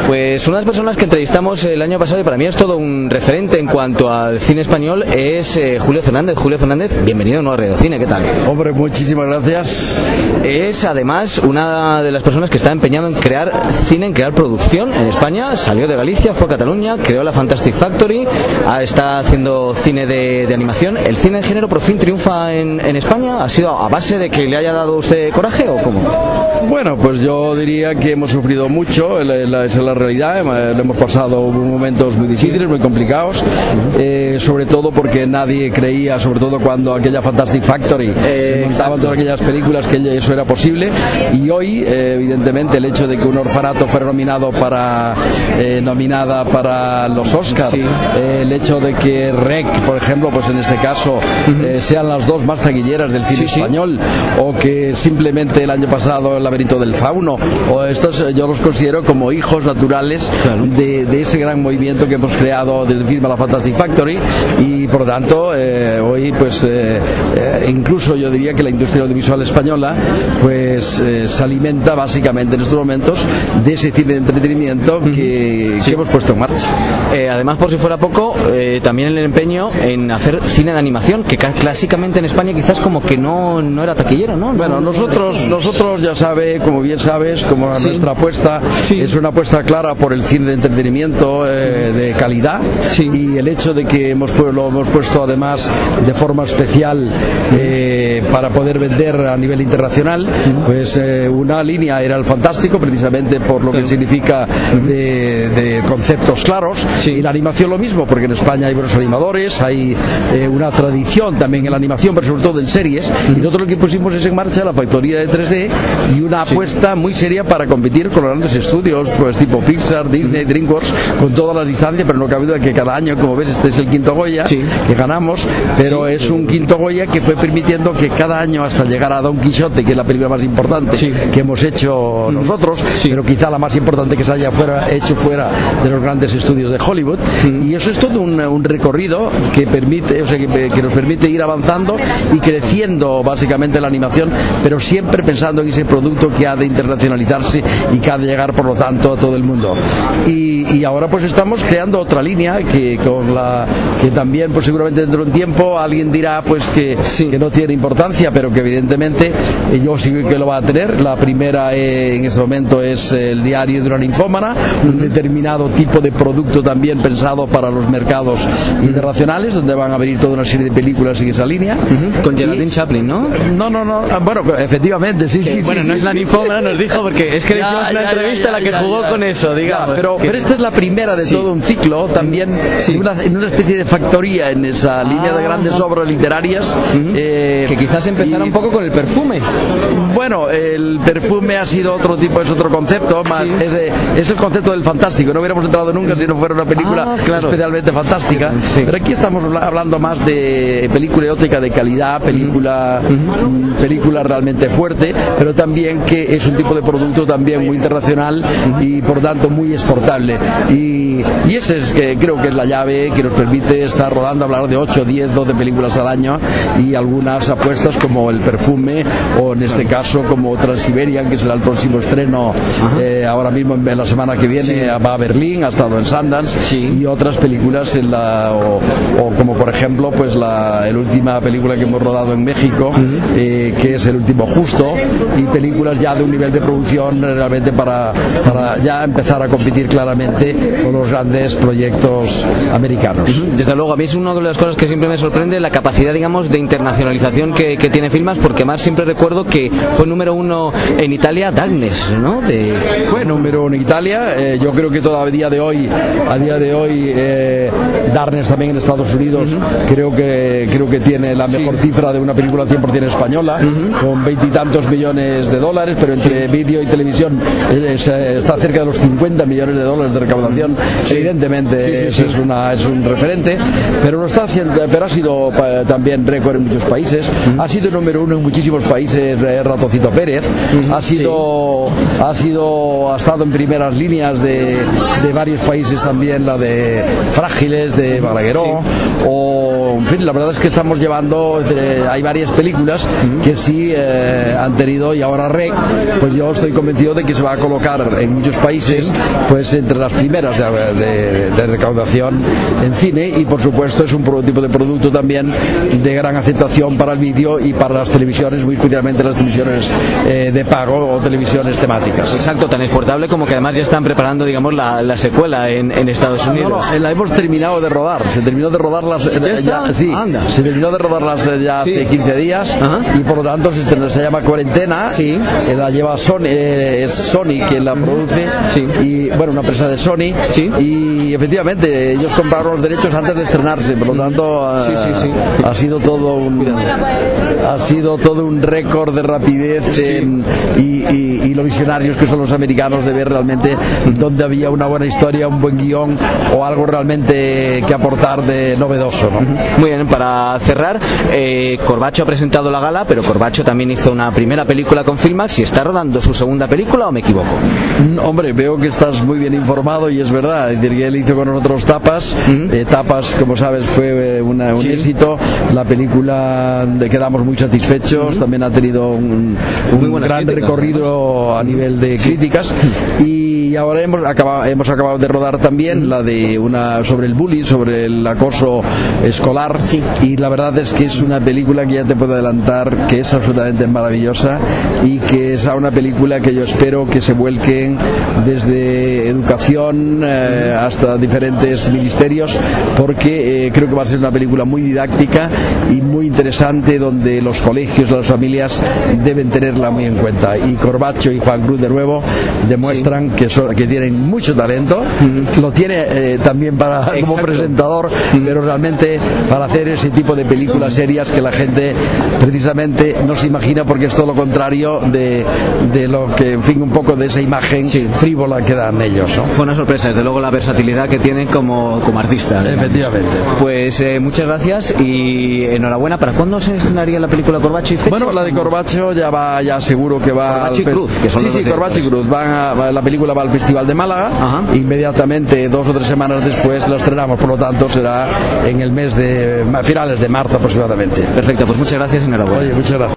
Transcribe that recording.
Pues una de las personas que entrevistamos el año pasado, y para mí es todo un referente en cuanto al cine español, es Julio Fernández. Julio Fernández, bienvenido a Nueva Radio Cine, ¿qué tal? Hombre, muchísimas gracias. Es además una de las personas que está empeñado en crear cine, en crear producción en España. Salió de Galicia, fue a Cataluña, creó la Fantastic Factory, está haciendo cine de animación. ¿El cine de género por fin triunfa en España? ¿Ha sido a base de que le haya dado usted coraje o cómo? Bueno, pues yo diría que hemos sufrido mucho, esa es la realidad. Hemos pasado momentos muy difíciles, muy complicados, sobre todo porque nadie creía, sobre todo cuando aquella Fantastic Factory se montaban todas aquellas películas, que eso era posible. Y hoy, evidentemente, el hecho de que un orfanato fuera nominada para los Oscars, el hecho de que REC, por ejemplo, pues en este caso sean las dos más taquilleras del cine español, o que simplemente el año pasado El laberinto del fauno, o estos yo los considero como hijos naturales de ese gran movimiento que hemos creado desde el film a la Fantastic Factory. Y por lo tanto hoy pues incluso yo diría que la industria audiovisual española pues se alimenta básicamente en estos momentos de ese cine de entretenimiento que hemos puesto en marcha. Además, por si fuera poco, también el empeño en hacer cine de animación, que clásicamente en España quizás como que no era taquillero, ¿no? Bueno, nosotros ya sabe, como bien sabes, como nuestra apuesta es una apuesta clara por el cine de entretenimiento de calidad, y el hecho de que lo hemos puesto además de forma especial para poder vender a nivel internacional, pues una línea era el fantástico, precisamente por lo que significa de conceptos claros, y la animación lo mismo, porque en España hay buenos animadores, hay una tradición también en la animación, pero sobre todo en series, y nosotros lo que pusimos es en marcha la factoría de 3D y una apuesta muy seria para competir con los grandes estudios pues tipo Pixar, Disney, DreamWorks, con todas las distancias, pero no cabe duda que cada año, como ves, este es el quinto Goya que ganamos, pero es un quinto Goya que fue permitiendo que cada año, hasta llegar a Don Quijote, que es la película más importante que hemos hecho nosotros, pero quizá la más importante que se haya hecho fuera de los grandes estudios de Hollywood, y eso es todo un recorrido que permite, que nos permite ir avanzando y creciendo básicamente la animación, pero siempre pensando en ese producto que ha de internacionalizarse y que ha de llegar, por lo tanto, a todo el mundo. Y ahora pues estamos creando otra línea que también pues seguramente dentro de un tiempo alguien dirá pues que no tiene importancia, pero que evidentemente yo sí que lo va a tener. La primera en este momento es El diario de una ninfómana, un determinado tipo de producto también pensado para los mercados internacionales, donde van a venir toda una serie de películas en esa línea. Con Geraldine Chaplin, ¿no? No, bueno, efectivamente, Bueno, no es la ninfómana, nos dijo, porque es que le hicimos una entrevista en la que jugó con eso, digamos. Pero esta es la primera de todo un ciclo, también en una especie de factoría en esa línea de grandes obras literarias. Que quizás empezara un poco con El perfume. Bueno, El perfume ha sido otro tipo, es otro concepto, más es el concepto del fantástico. No hubiéramos entrado nunca si no fuera una película especialmente fantástica. Pero aquí estamos hablando más de película erótica de calidad, película realmente fuerte, pero también que es un tipo de producto también muy internacional y por tanto muy exportable. Y ese es que creo que es la llave que nos permite estar rodando, hablar de 8, 10, 12 películas al año, y algunas apuestas como El perfume, o en este caso como Transiberian, que será el próximo estreno ahora mismo en la semana que viene, va a Berlín, ha estado en Sundance, y otras películas o como por ejemplo pues la última película que hemos rodado en México, que es El último justo, y películas ya de un nivel de producción realmente para ya empezar a competir claramente con los grandes proyectos americanos. Desde luego, a mí es una de las cosas que siempre me sorprende, la capacidad, digamos, de internacionalización que tiene Filmas, porque más siempre recuerdo que fue número 1 en Italia Darkness, ¿no? Fue número 1 en Italia, yo creo que a día de hoy Darkness también en Estados Unidos creo que tiene la mejor cifra de una película 100% española, con 20 y tantos millones de dólares, pero entre vídeo y televisión está cerca de los 50 millones de dólares de recaudación. Evidentemente es un referente, pero lo está haciendo, pero ha sido también récord en muchos países. Ha sido número 1 en muchísimos países. Ratoncito Pérez ha estado en primeras líneas de varios países también, la de Frágiles de Balagueró, o en fin, la verdad es que estamos llevando, hay varias películas que sí han tenido, y ahora REC, pues yo estoy convencido de que se va a colocar en muchos países meses, pues entre las primeras de recaudación en cine, y por supuesto es un tipo de producto también de gran aceptación para el vídeo y para las televisiones, muy especialmente las televisiones de pago o televisiones temáticas. Exacto, tan exportable como que además ya están preparando, digamos, la secuela en Estados Unidos. No, la hemos terminado de rodar. Se terminó de rodarlas se terminó de rodarlas ya hace 15 días. Ajá. Y por lo tanto se llama Cuarentena. Sí. La lleva Sony, es Sony quien la produce. Sí. Y bueno, una empresa de Sony. Sí. Y efectivamente ellos compraron los derechos antes de estrenarse, por lo tanto ha sido todo un récord de rapidez y lo visionarios que son los americanos de ver realmente donde había una buena historia, un buen guión o algo realmente que aportar de novedoso, ¿no? Muy bien, para cerrar, Corbacho ha presentado la gala, pero Corbacho también hizo una primera película con Filmax y está rodando su segunda película, ¿o me equivoco? Hombre, veo que estás muy bien informado y es verdad. Es decir, que él hizo con nosotros Tapas. Tapas, como sabes, fue un éxito. La película quedamos muy satisfechos. También ha tenido un gran recorrido a nivel de críticas. Y ahora hemos acabado de rodar también la de sobre el bullying, sobre el acoso escolar, y la verdad es que es una película que ya te puedo adelantar que es absolutamente maravillosa y que es una película que yo espero que se vuelquen desde educación hasta diferentes ministerios, porque creo que va a ser una película muy didáctica y muy interesante, donde los colegios, las familias deben tenerla muy en cuenta. Y Corbacho y Juan Cruz de nuevo demuestran que tienen mucho talento. Lo tiene también como presentador, pero realmente para hacer ese tipo de películas serias que la gente precisamente no se imagina, porque es todo lo contrario de lo que, en fin, un poco de esa imagen frívola que dan ellos, ¿no? Fue una sorpresa, desde luego, la versatilidad que tienen como artista. Efectivamente. Pues muchas gracias y enhorabuena. ¿Para cuándo se estrenaría la película Corbacho y fechas? Bueno, la de Corbacho ya seguro que va. Corbacho y Cruz, que son Corbacho y Cruz. La película va al Festival de Málaga. Ajá. Inmediatamente, 2 o 3 semanas después la estrenamos, por lo tanto será en el mes de finales de marzo aproximadamente. Perfecto, pues muchas gracias y enhorabuena. Oye, muchas gracias.